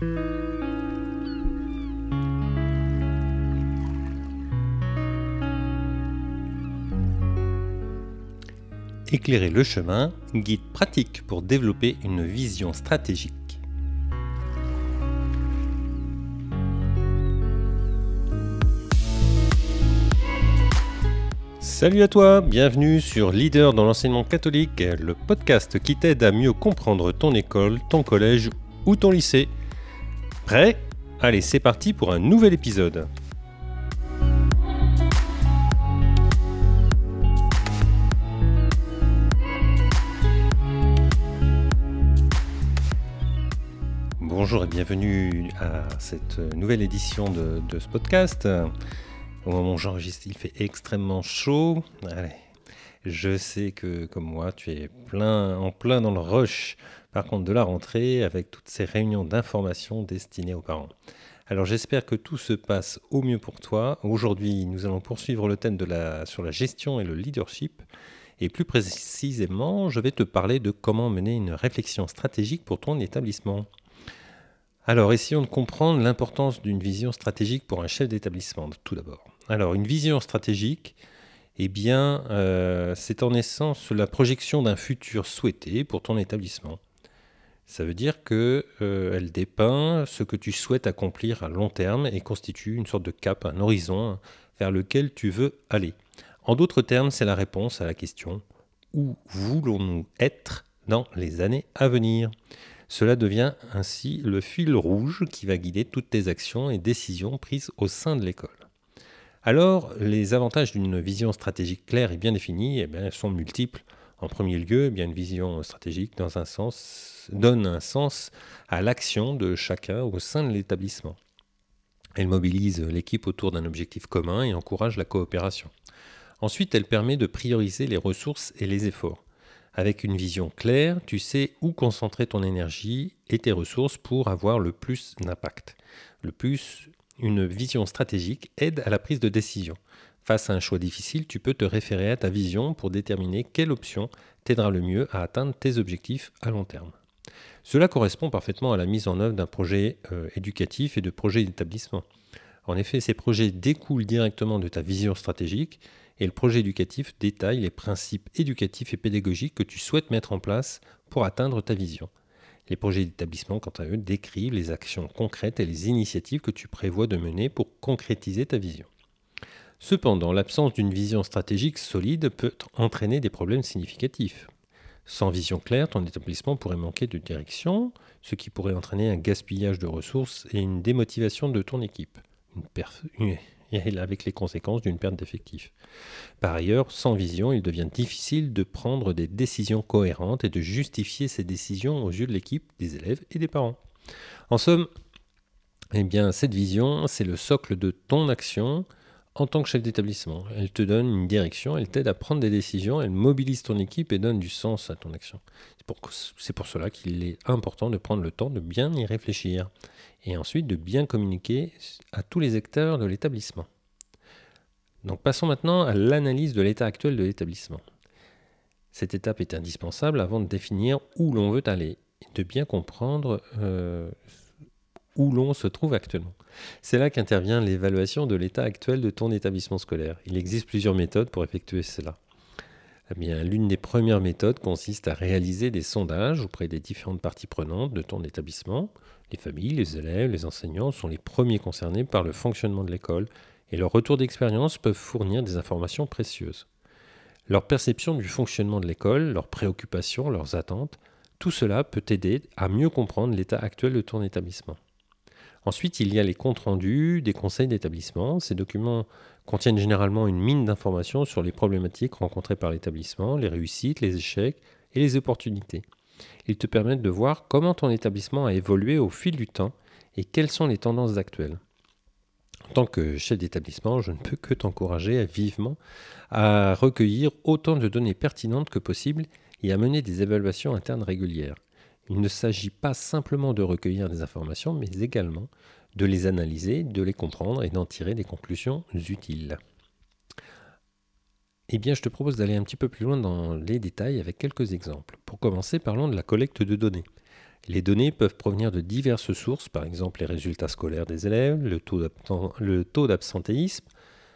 Éclairer le chemin, guide pratique pour développer une vision stratégique. Salut à toi, bienvenue sur Leader dans l'enseignement catholique, le podcast qui t'aide à mieux comprendre ton école, ton collège ou ton lycée. Prêt ? Allez, c'est parti pour un nouvel épisode. Bonjour et bienvenue à cette nouvelle édition de ce podcast. Au moment où j'enregistre, il fait extrêmement chaud. Allez, je sais que comme moi, tu es en plein dans le rush, par contre, de la rentrée, avec toutes ces réunions d'information destinées aux parents. Alors j'espère que tout se passe au mieux pour toi. Aujourd'hui, nous allons poursuivre le thème sur la gestion et le leadership. Et plus précisément, je vais te parler de comment mener une réflexion stratégique pour ton établissement. Alors, essayons de comprendre l'importance d'une vision stratégique pour un chef d'établissement, tout d'abord. Alors, une vision stratégique, c'est en essence la projection d'un futur souhaité pour ton établissement. Ça veut dire qu'elle dépeint ce que tu souhaites accomplir à long terme et constitue une sorte de cap, un horizon vers lequel tu veux aller. En d'autres termes, c'est la réponse à la question « Où voulons-nous être dans les années à venir ?» Cela devient ainsi le fil rouge qui va guider toutes tes actions et décisions prises au sein de l'école. Alors, les avantages d'une vision stratégique claire et bien définie sont multiples. En premier lieu, une vision stratégique donne un sens à l'action de chacun au sein de l'établissement. Elle mobilise l'équipe autour d'un objectif commun et encourage la coopération. Ensuite, elle permet de prioriser les ressources et les efforts. Avec une vision claire, tu sais où concentrer ton énergie et tes ressources pour avoir le plus d'impact. Une vision stratégique aide à la prise de décision. Face à un choix difficile, tu peux te référer à ta vision pour déterminer quelle option t'aidera le mieux à atteindre tes objectifs à long terme. Cela correspond parfaitement à la mise en œuvre d'un projet éducatif et de projet d'établissement. En effet, ces projets découlent directement de ta vision stratégique et le projet éducatif détaille les principes éducatifs et pédagogiques que tu souhaites mettre en place pour atteindre ta vision. Les projets d'établissement, quant à eux, décrivent les actions concrètes et les initiatives que tu prévois de mener pour concrétiser ta vision. Cependant, l'absence d'une vision stratégique solide peut entraîner des problèmes significatifs. Sans vision claire, ton établissement pourrait manquer de direction, ce qui pourrait entraîner un gaspillage de ressources et une démotivation de ton équipe. Avec les conséquences d'une perte d'effectifs. Par ailleurs, sans vision, il devient difficile de prendre des décisions cohérentes et de justifier ces décisions aux yeux de l'équipe, des élèves et des parents. En somme, cette vision, c'est le socle de ton action en tant que chef d'établissement. Elle te donne une direction, elle t'aide à prendre des décisions, elle mobilise ton équipe et donne du sens à ton action. C'est pour cela qu'il est important de prendre le temps de bien y réfléchir et ensuite de bien communiquer à tous les acteurs de l'établissement. Donc passons maintenant à l'analyse de l'état actuel de l'établissement. Cette étape est indispensable avant de définir où l'on veut aller et de bien comprendre où l'on se trouve actuellement. C'est là qu'intervient l'évaluation de l'état actuel de ton établissement scolaire. Il existe plusieurs méthodes pour effectuer cela. L'une des premières méthodes consiste à réaliser des sondages auprès des différentes parties prenantes de ton établissement. Les familles, les élèves, les enseignants sont les premiers concernés par le fonctionnement de l'école et leurs retours d'expérience peuvent fournir des informations précieuses. Leur perception du fonctionnement de l'école, leurs préoccupations, leurs attentes, tout cela peut t'aider à mieux comprendre l'état actuel de ton établissement. Ensuite, il y a les comptes rendus des conseils d'établissement. Ces documents contiennent généralement une mine d'informations sur les problématiques rencontrées par l'établissement, les réussites, les échecs et les opportunités. Ils te permettent de voir comment ton établissement a évolué au fil du temps et quelles sont les tendances actuelles. En tant que chef d'établissement, je ne peux que t'encourager vivement à recueillir autant de données pertinentes que possible et à mener des évaluations internes régulières. Il ne s'agit pas simplement de recueillir des informations, mais également de les analyser, de les comprendre et d'en tirer des conclusions utiles. Je te propose d'aller un petit peu plus loin dans les détails avec quelques exemples. Pour commencer, parlons de la collecte de données. Les données peuvent provenir de diverses sources, par exemple les résultats scolaires des élèves, le taux d'absentéisme,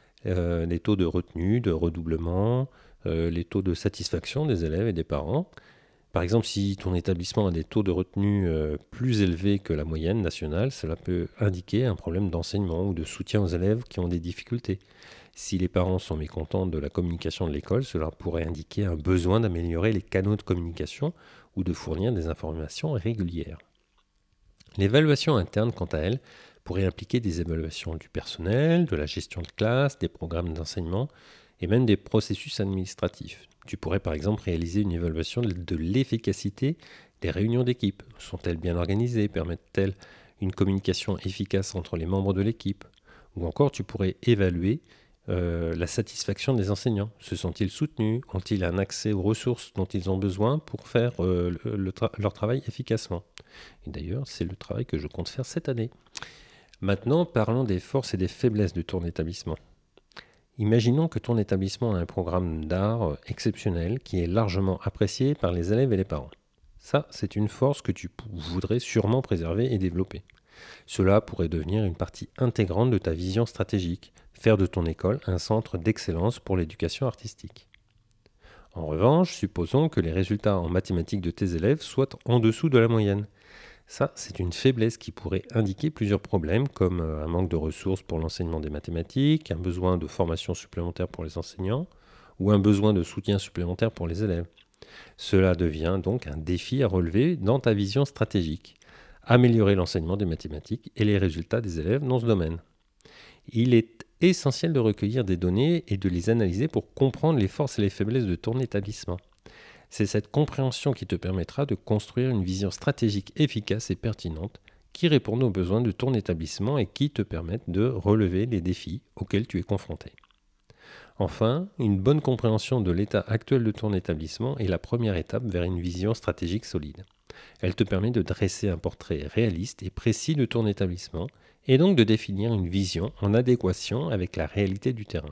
les taux de retenue, de redoublement, les taux de satisfaction des élèves et des parents. Par exemple, si ton établissement a des taux de retenue plus élevés que la moyenne nationale, cela peut indiquer un problème d'enseignement ou de soutien aux élèves qui ont des difficultés. Si les parents sont mécontents de la communication de l'école, cela pourrait indiquer un besoin d'améliorer les canaux de communication ou de fournir des informations régulières. L'évaluation interne, quant à elle, pourrait impliquer des évaluations du personnel, de la gestion de classe, des programmes d'enseignement et même des processus administratifs. Tu pourrais par exemple réaliser une évaluation de l'efficacité des réunions d'équipe. Sont-elles bien organisées? Permettent-elles une communication efficace entre les membres de l'équipe? Ou encore, tu pourrais évaluer la satisfaction des enseignants. Se sont-ils soutenus? Ont-ils un accès aux ressources dont ils ont besoin pour faire leur travail efficacement? Et d'ailleurs, c'est le travail que je compte faire cette année. Maintenant, parlons des forces et des faiblesses de ton établissement. Imaginons que ton établissement a un programme d'art exceptionnel qui est largement apprécié par les élèves et les parents. Ça, c'est une force que tu voudrais sûrement préserver et développer. Cela pourrait devenir une partie intégrante de ta vision stratégique, faire de ton école un centre d'excellence pour l'éducation artistique. En revanche, supposons que les résultats en mathématiques de tes élèves soient en dessous de la moyenne. Ça, c'est une faiblesse qui pourrait indiquer plusieurs problèmes, comme un manque de ressources pour l'enseignement des mathématiques, un besoin de formation supplémentaire pour les enseignants, ou un besoin de soutien supplémentaire pour les élèves. Cela devient donc un défi à relever dans ta vision stratégique. Améliorer l'enseignement des mathématiques et les résultats des élèves dans ce domaine. Il est essentiel de recueillir des données et de les analyser pour comprendre les forces et les faiblesses de ton établissement. C'est cette compréhension qui te permettra de construire une vision stratégique efficace et pertinente qui réponde aux besoins de ton établissement et qui te permette de relever les défis auxquels tu es confronté. Enfin, une bonne compréhension de l'état actuel de ton établissement est la première étape vers une vision stratégique solide. Elle te permet de dresser un portrait réaliste et précis de ton établissement et donc de définir une vision en adéquation avec la réalité du terrain.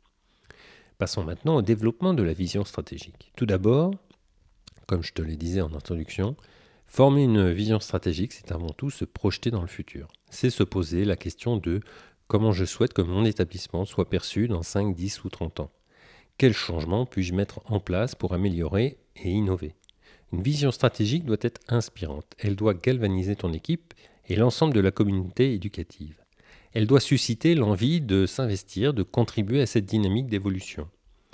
Passons maintenant au développement de la vision stratégique. Tout d'abord, comme je te le disais en introduction, former une vision stratégique, c'est avant tout se projeter dans le futur. C'est se poser la question de comment je souhaite que mon établissement soit perçu dans 5, 10 ou 30 ans. Quels changements puis-je mettre en place pour améliorer et innover? Une vision stratégique doit être inspirante. Elle doit galvaniser ton équipe et l'ensemble de la communauté éducative. Elle doit susciter l'envie de s'investir, de contribuer à cette dynamique d'évolution.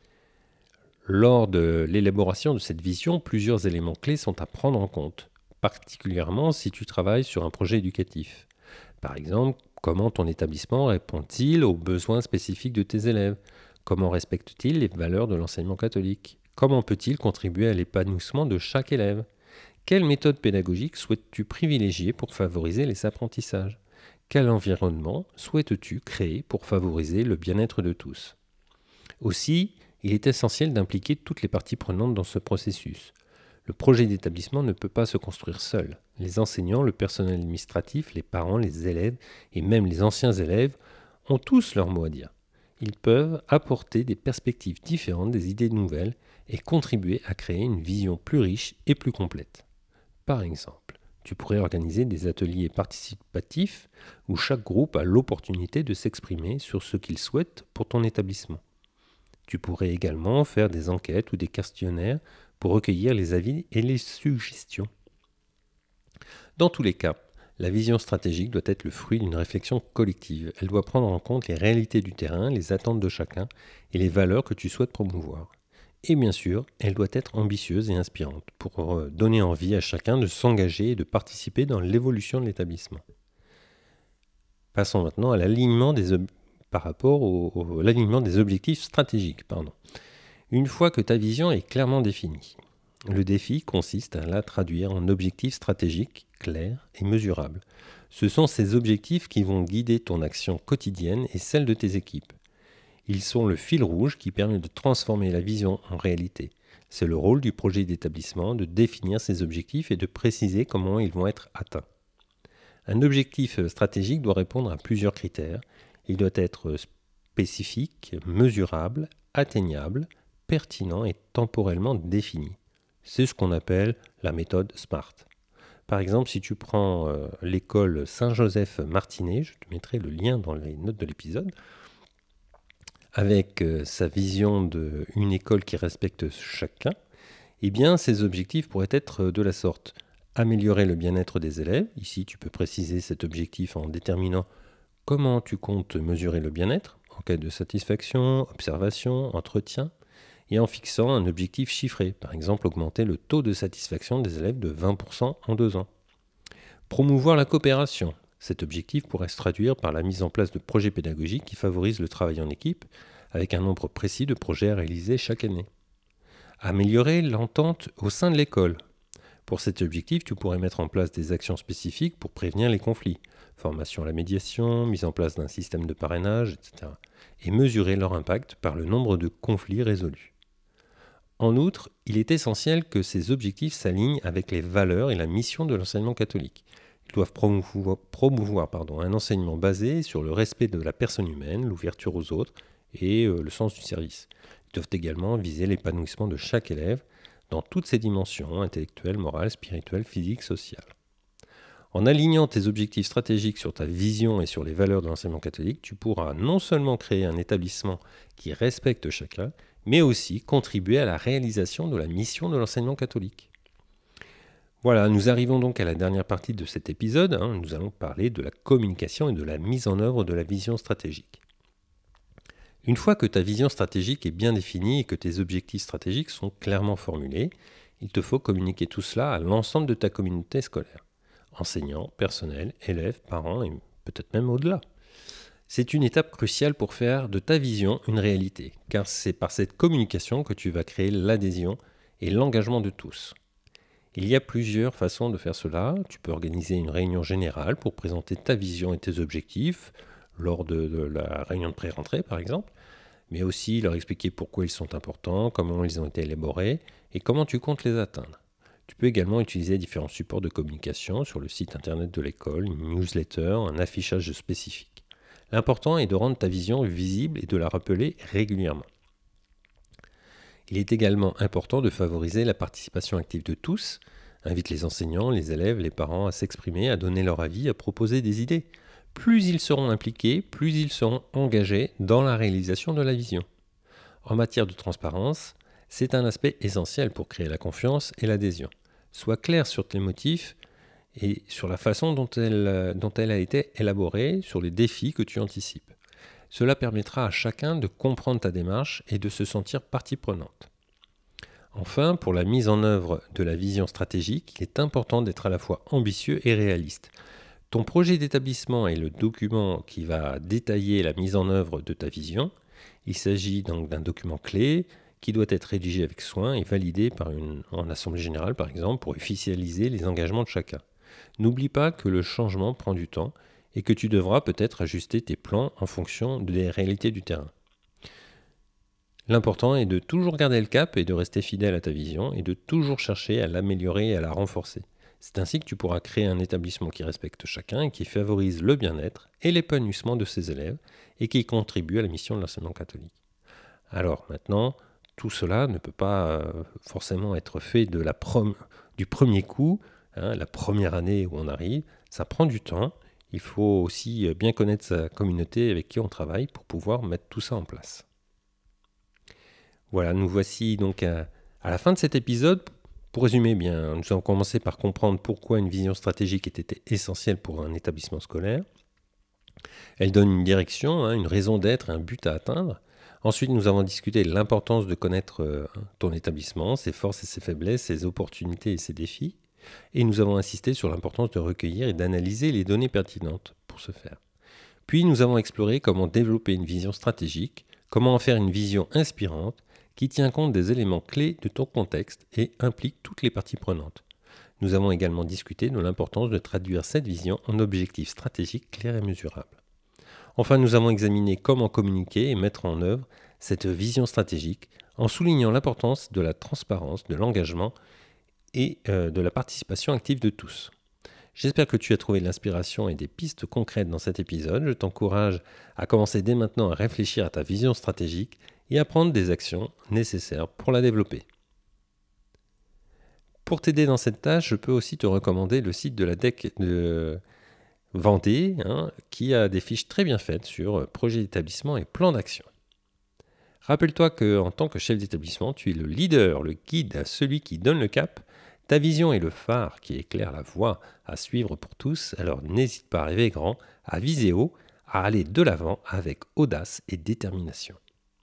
Lors de l'élaboration de cette vision, plusieurs éléments clés sont à prendre en compte, particulièrement si tu travailles sur un projet éducatif. Par exemple, comment ton établissement répond-il aux besoins spécifiques de tes élèves? Comment respecte-t-il les valeurs de l'enseignement catholique? Comment peut-il contribuer à l'épanouissement de chaque élève? Quelle méthode pédagogique souhaites-tu privilégier pour favoriser les apprentissages? Quel environnement souhaites-tu créer pour favoriser le bien-être de tous? Aussi, il est essentiel d'impliquer toutes les parties prenantes dans ce processus. Le projet d'établissement ne peut pas se construire seul. Les enseignants, le personnel administratif, les parents, les élèves et même les anciens élèves ont tous leur mot à dire. Ils peuvent apporter des perspectives différentes, des idées nouvelles et contribuer à créer une vision plus riche et plus complète. Par exemple, tu pourrais organiser des ateliers participatifs où chaque groupe a l'opportunité de s'exprimer sur ce qu'il souhaite pour ton établissement. Tu pourrais également faire des enquêtes ou des questionnaires pour recueillir les avis et les suggestions. Dans tous les cas, la vision stratégique doit être le fruit d'une réflexion collective. Elle doit prendre en compte les réalités du terrain, les attentes de chacun et les valeurs que tu souhaites promouvoir. Et bien sûr, elle doit être ambitieuse et inspirante pour donner envie à chacun de s'engager et de participer dans l'évolution de l'établissement. Passons maintenant à l'alignement des l'alignement des objectifs stratégiques. Une fois que ta vision est clairement définie, le défi consiste à la traduire en objectifs stratégiques clairs et mesurables. Ce sont ces objectifs qui vont guider ton action quotidienne et celle de tes équipes. Ils sont le fil rouge qui permet de transformer la vision en réalité. C'est le rôle du projet d'établissement de définir ces objectifs et de préciser comment ils vont être atteints. Un objectif stratégique doit répondre à plusieurs critères. Il doit être spécifique, mesurable, atteignable, pertinent et temporellement défini. C'est ce qu'on appelle la méthode SMART. Par exemple, si tu prends l'école Saint-Joseph-Martinet, je te mettrai le lien dans les notes de l'épisode, avec sa vision d'une école qui respecte chacun, eh bien, ses objectifs pourraient être de la sorte. Améliorer le bien-être des élèves. Ici, tu peux préciser cet objectif en déterminant comment tu comptes mesurer le bien-être, enquête de satisfaction, observation, entretien, et en fixant un objectif chiffré, par exemple augmenter le taux de satisfaction des élèves de 20% en 2 ans. Promouvoir la coopération. Cet objectif pourrait se traduire par la mise en place de projets pédagogiques qui favorisent le travail en équipe, avec un nombre précis de projets à réaliser chaque année. Améliorer l'entente au sein de l'école. Pour cet objectif, tu pourrais mettre en place des actions spécifiques pour prévenir les conflits, formation à la médiation, mise en place d'un système de parrainage, etc. et mesurer leur impact par le nombre de conflits résolus. En outre, il est essentiel que ces objectifs s'alignent avec les valeurs et la mission de l'enseignement catholique. Ils doivent promouvoir un enseignement basé sur le respect de la personne humaine, l'ouverture aux autres et le sens du service. Ils doivent également viser l'épanouissement de chaque élève dans toutes ses dimensions, intellectuelles, morales, spirituelles, physiques, sociales. En alignant tes objectifs stratégiques sur ta vision et sur les valeurs de l'enseignement catholique, tu pourras non seulement créer un établissement qui respecte chacun, mais aussi contribuer à la réalisation de la mission de l'enseignement catholique. Voilà, nous arrivons donc à la dernière partie de cet épisode. Nous allons parler de la communication et de la mise en œuvre de la vision stratégique. Une fois que ta vision stratégique est bien définie et que tes objectifs stratégiques sont clairement formulés, il te faut communiquer tout cela à l'ensemble de ta communauté scolaire. Enseignants, personnel, élèves, parents et peut-être même au-delà. C'est une étape cruciale pour faire de ta vision une réalité, car c'est par cette communication que tu vas créer l'adhésion et l'engagement de tous. Il y a plusieurs façons de faire cela. Tu peux organiser une réunion générale pour présenter ta vision et tes objectifs, lors de la réunion de pré-rentrée par exemple, mais aussi leur expliquer pourquoi ils sont importants, comment ils ont été élaborés et comment tu comptes les atteindre. Tu peux également utiliser différents supports de communication sur le site internet de l'école, une newsletter, un affichage spécifique. L'important est de rendre ta vision visible et de la rappeler régulièrement. Il est également important de favoriser la participation active de tous. Invite les enseignants, les élèves, les parents à s'exprimer, à donner leur avis, à proposer des idées. Plus ils seront impliqués, plus ils seront engagés dans la réalisation de la vision. En matière de transparence, c'est un aspect essentiel pour créer la confiance et l'adhésion. Sois clair sur tes motifs et sur la façon dont elle a été élaborée, sur les défis que tu anticipes. Cela permettra à chacun de comprendre ta démarche et de se sentir partie prenante. Enfin, pour la mise en œuvre de la vision stratégique, il est important d'être à la fois ambitieux et réaliste. Ton projet d'établissement est le document qui va détailler la mise en œuvre de ta vision. Il s'agit donc d'un document clé qui doit être rédigé avec soin et validé en assemblée générale, par exemple, pour officialiser les engagements de chacun. N'oublie pas que le changement prend du temps et que tu devras peut-être ajuster tes plans en fonction des réalités du terrain. L'important est de toujours garder le cap et de rester fidèle à ta vision et de toujours chercher à l'améliorer et à la renforcer. C'est ainsi que tu pourras créer un établissement qui respecte chacun et qui favorise le bien-être et l'épanouissement de ses élèves et qui contribue à la mission de l'enseignement catholique. Alors maintenant, tout cela ne peut pas forcément être fait du premier coup, la première année où on arrive. Ça prend du temps. Il faut aussi bien connaître sa communauté avec qui on travaille pour pouvoir mettre tout ça en place. Voilà, nous voici donc à la fin de cet épisode. Pour résumer, bien, nous avons commencé par comprendre pourquoi une vision stratégique était essentielle pour un établissement scolaire. Elle donne une direction, une raison d'être, un but à atteindre. Ensuite, nous avons discuté de l'importance de connaître ton établissement, ses forces et ses faiblesses, ses opportunités et ses défis. Et nous avons insisté sur l'importance de recueillir et d'analyser les données pertinentes pour ce faire. Puis, nous avons exploré comment développer une vision stratégique, comment en faire une vision inspirante, qui tient compte des éléments clés de ton contexte et implique toutes les parties prenantes. Nous avons également discuté de l'importance de traduire cette vision en objectifs stratégiques clairs et mesurables. Enfin, nous avons examiné comment communiquer et mettre en œuvre cette vision stratégique en soulignant l'importance de la transparence, de l'engagement et de la participation active de tous. J'espère que tu as trouvé de l'inspiration et des pistes concrètes dans cet épisode. Je t'encourage à commencer dès maintenant à réfléchir à ta vision stratégique et à prendre des actions nécessaires pour la développer. Pour t'aider dans cette tâche, je peux aussi te recommander le site de la DEC de Vendée, qui a des fiches très bien faites sur projet d'établissement et plan d'action. Rappelle-toi qu'en tant que chef d'établissement, tu es le leader, le guide, celui qui donne le cap. Ta vision est le phare qui éclaire la voie à suivre pour tous, alors n'hésite pas à rêver grand, à viser haut, à aller de l'avant avec audace et détermination.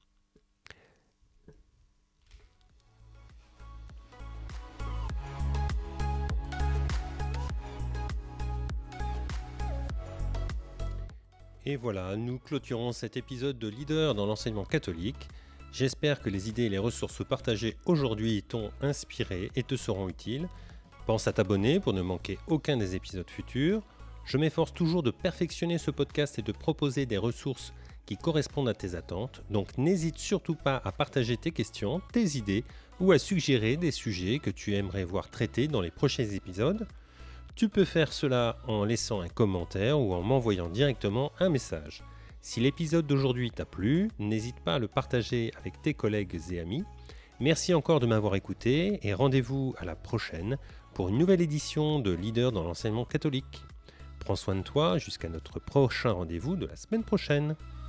Et voilà, nous clôturons cet épisode de Leader dans l'enseignement catholique. J'espère que les idées et les ressources partagées aujourd'hui t'ont inspiré et te seront utiles. Pense à t'abonner pour ne manquer aucun des épisodes futurs. Je m'efforce toujours de perfectionner ce podcast et de proposer des ressources qui correspondent à tes attentes. Donc n'hésite surtout pas à partager tes questions, tes idées ou à suggérer des sujets que tu aimerais voir traités dans les prochains épisodes. Tu peux faire cela en laissant un commentaire ou en m'envoyant directement un message. Si l'épisode d'aujourd'hui t'a plu, n'hésite pas à le partager avec tes collègues et amis. Merci encore de m'avoir écouté et rendez-vous à la prochaine pour une nouvelle édition de Leader dans l'enseignement catholique. Prends soin de toi jusqu'à notre prochain rendez-vous de la semaine prochaine.